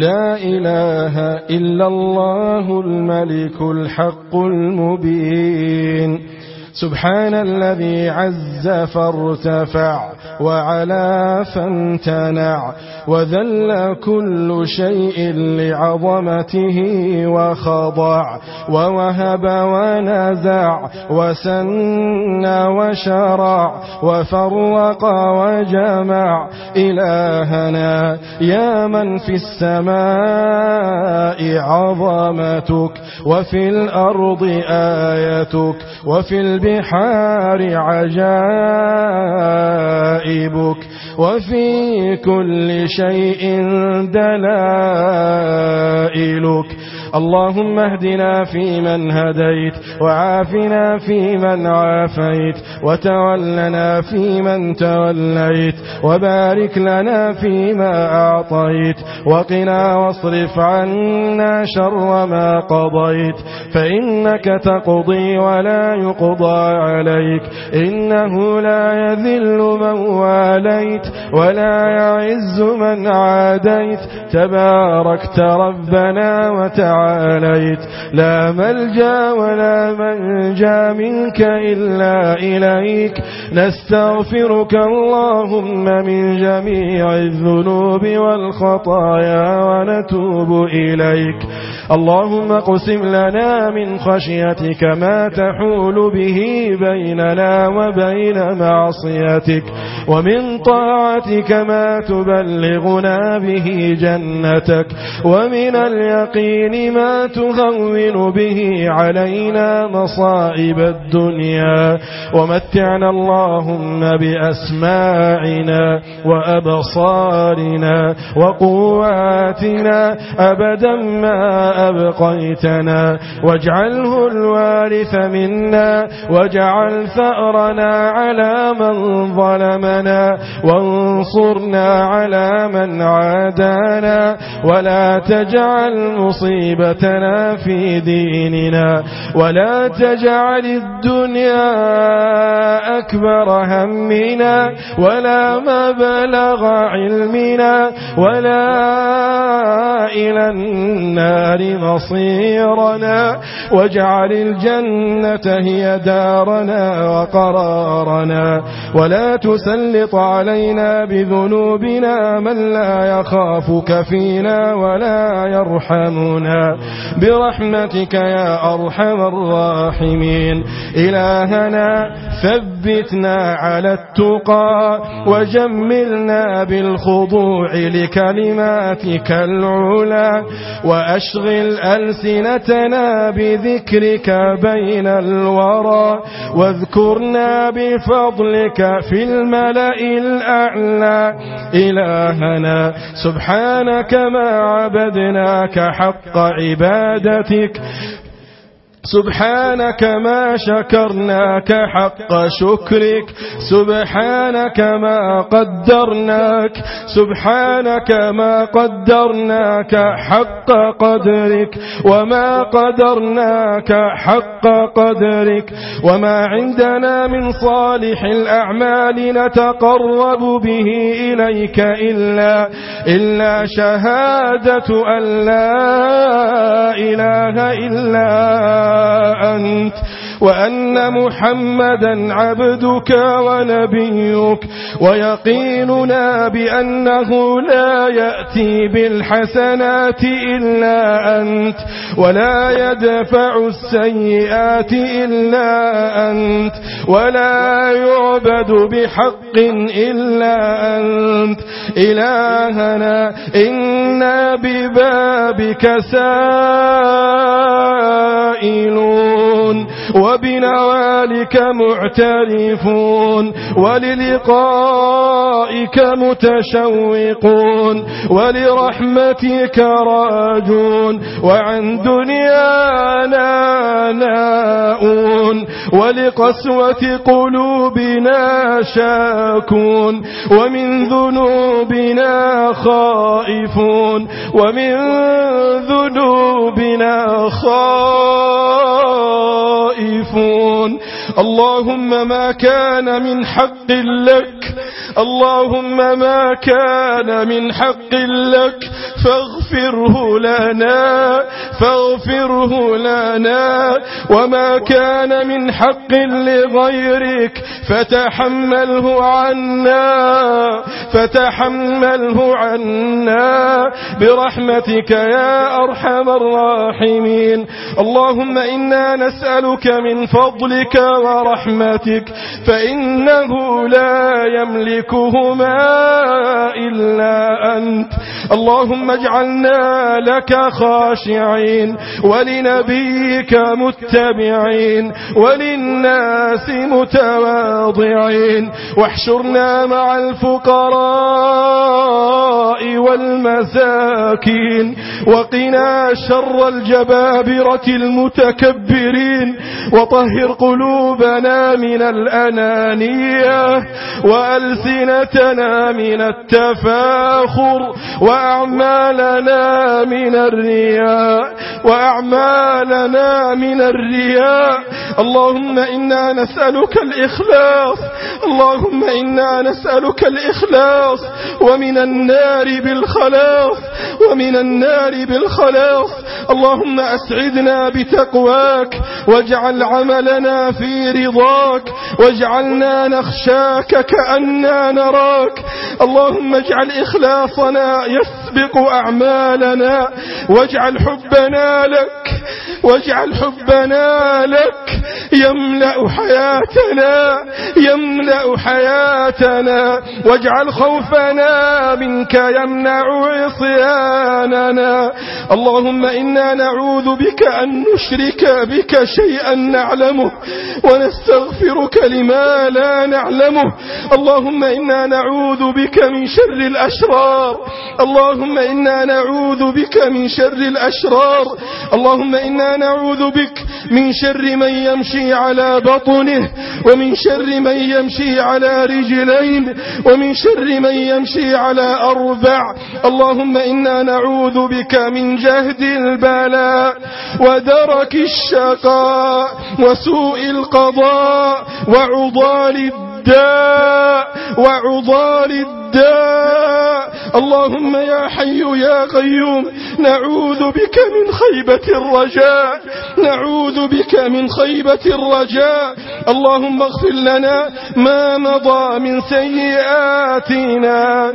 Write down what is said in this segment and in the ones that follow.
لا إله إلا الله الملك الحق المبين. سبحان الذي عز فارتفع وعلا فامتنع وذل كل شيء لعظمته وخضع ووهب ونزع وسن وشرع وفرق وجمع. إلهنا يا من في السماء عظمتك وفي الأرض آيتك وفي البحار عجائبك وفي كل شيء دلائلك. اللهم اهدنا فيمن هديت وعافنا فيمن عافيت وتولنا فيمن توليت وبارك لنا فيما أعطيت وقنا واصرف عنا شر ما قضيت فإنك تقضي ولا يقضى عليك إنه لا يذل من واليت ولا يعز من عاديت تباركت ربنا وتعاليت. لا ملجأ ولا منجا منك إلا إليك. نستغفرك اللهم من جميع الذنوب والخطايا ونتوب إليك. اللهم اقسم لنا من خشيتك ما تحول به بيننا وبين معصيتك ومن طاعتك ما تبلغنا به جنتك ومن اليقين ما تهون به علينا مصائب الدنيا. ومتعنا اللهم بأسماعنا وأبصارنا وقواتنا أبدا ما أبقيتنا واجعله الوارث منا واجعل ثأرنا على من ظلمنا وانصرنا على من عادانا ولا تجعل مصيبتنا في ديننا ولا تجعل الدنيا أكبر همنا ولا مبلغ علمنا ولا إلى النار مصيرنا واجعل الجنة هي دارنا وقرارنا ولا تسلط علينا بذنوبنا من لا يخافك فينا ولا يرحمنا برحمتك يا أرحم الراحمين. إلهنا ثبتنا على التقى وجملنا بالخضوع لكلماتك العلا وأشغل ألسنتنا بذكرك بين الورى واذكرنا بفضلك في الملأ الأعلى. إلهنا سبحانك ما عبدناك حق عبادتك سبحانك ما شكرناك حق شكرك سبحانك ما قدرناك سبحانك ما قدرناك حق قدرك وما قدرناك حق قدرك. وما عندنا من صالح الأعمال نتقرب به إليك إلا شهادة أن لا إله إلا أنت وأن محمدا عبدك ونبيك ويقيننا بأنه لا يأتي بالحسنات إلا أنت ولا يدفع السيئات إلا أنت ولا يعبد بحق إلا أنت. إلهنا إنا ببابك سائلون وبنوالك معترفون وللقائك متشوقون ولرحمتك راجون وعن دنيانا ناؤون ولقسوة قلوبنا شاكون ومن ذنوبنا خائفون ومن ذنوبنا خائفون. اللهم ما كان من حق لك اللهم ما كان من حق لك فاغفره لنا وما كان من حق لغيرك فتحمله عنا برحمتك يا أرحم الراحمين. اللهم إنا نسألك من فضلك ورحمتك فإنه لا يملكهما إلا أنت. اللهم اجعلنا لك خاشعين ولنبيك متبعين وللناس متواضعين، واحشرنا مع الفقراء والمساكين، وقنا شر الجبابرة المتكبرين، وطهر قلوبنا من الأنانية وألسنتنا من التفاخر وأعمالنا من الرياء اللهم إنا نسألك الإخلاص ومن النار بالخلاص. اللهم أسعدنا بتقواك واجعل عملنا في رضاك واجعلنا نخشاك كأننا نراك. اللهم اجعل إخلاصنا يسبق أعمالنا واجعل حبنا لك يملأ حياتنا واجعل خوفنا منك يمنع عصياننا. اللهم إنا نعوذ بك أن نشرك بك شيئا نعلمه ونستغفرك لما لا نعلمه. اللهم إنا نعوذ بك من شر الأشرار. اللهم إنا نعوذ بك من شر من يمشي على بطنه ومن شر من يمشي على رجلين ومن شر من يمشي على أربع. اللهم إنا نعوذ بك من جهد البلاء ودرك الشقاء وسوء القضاء وعضال الداء. اللهم يا حي يا قيوم نعوذ بك من خيبة الرجاء. اللهم اغفر لنا ما مضى من سيئاتنا.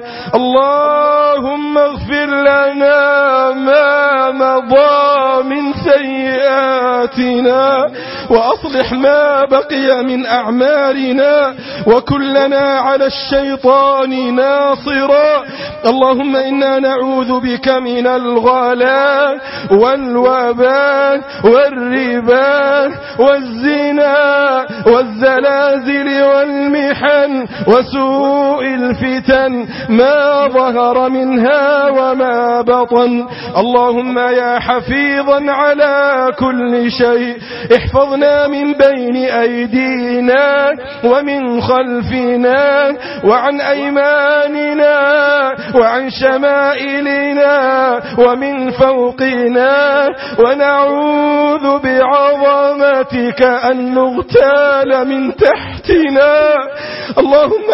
وأصلح ما بقي من أعمالنا وكلنا على الشيطان ناصرا. اللهم إنا نعوذ بك من الغلاء والوباء والربا والزنا والزلازل والمحن وسوء الفتن ما ظهر منها وما بطن. اللهم يا حفيظا على كل شيء احفظنا من بين أيدينا ومن خلفنا وعن أيماننا وعن شمائلنا ومن فوقنا، ونعوذ بعظمتك أن نغتال من تحتنا. اللهم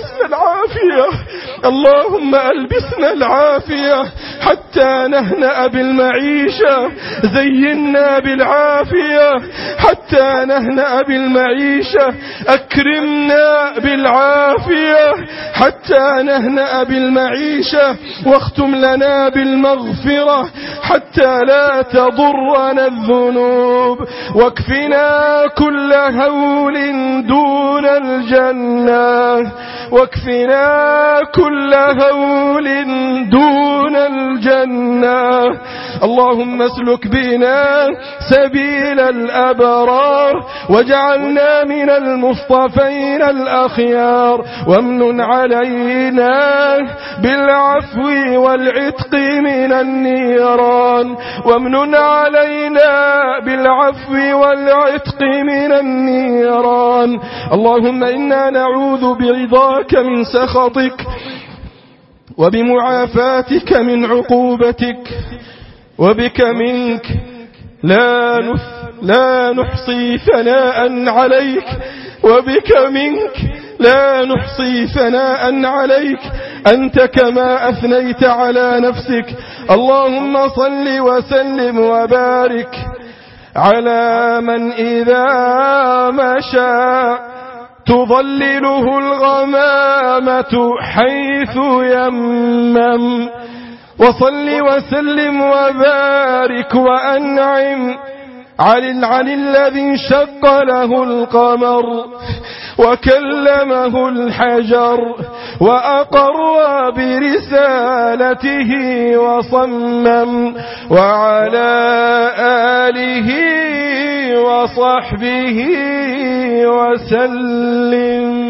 ألبسنا العافية حتى نهنأ بالمعيشة. زينا بالعافية حتى نهنأ بالمعيشة. أكرمنا بالعافية حتى نهنأ بالمعيشة. واختم لنا بالمغفرة حتى لا تضرنا الذنوب. واكفنا كل هول دون الجنة. اللهم اسلك بنا سبيل الأبرار واجعلنا من المصطفين الأخيار. وامنن علينا بالعفو والعتق من النيران. اللهم إنا نعوذ برضاك من سخطك وبمعافاتك من عقوبتك. وبك منك لا نحصي ثناء عليك. لا نحصي ثناء عليك أنت كما أثنيت على نفسك. اللهم صل وسلم وبارك على من إذا مشى تظلله الغمامة حيث يمم، وصل وسلم وبارك وأنعم على الذي انشق له القمر وكلمه الحجر وأقر برسالته وصمم، وعلى آله وصحبه وسلم.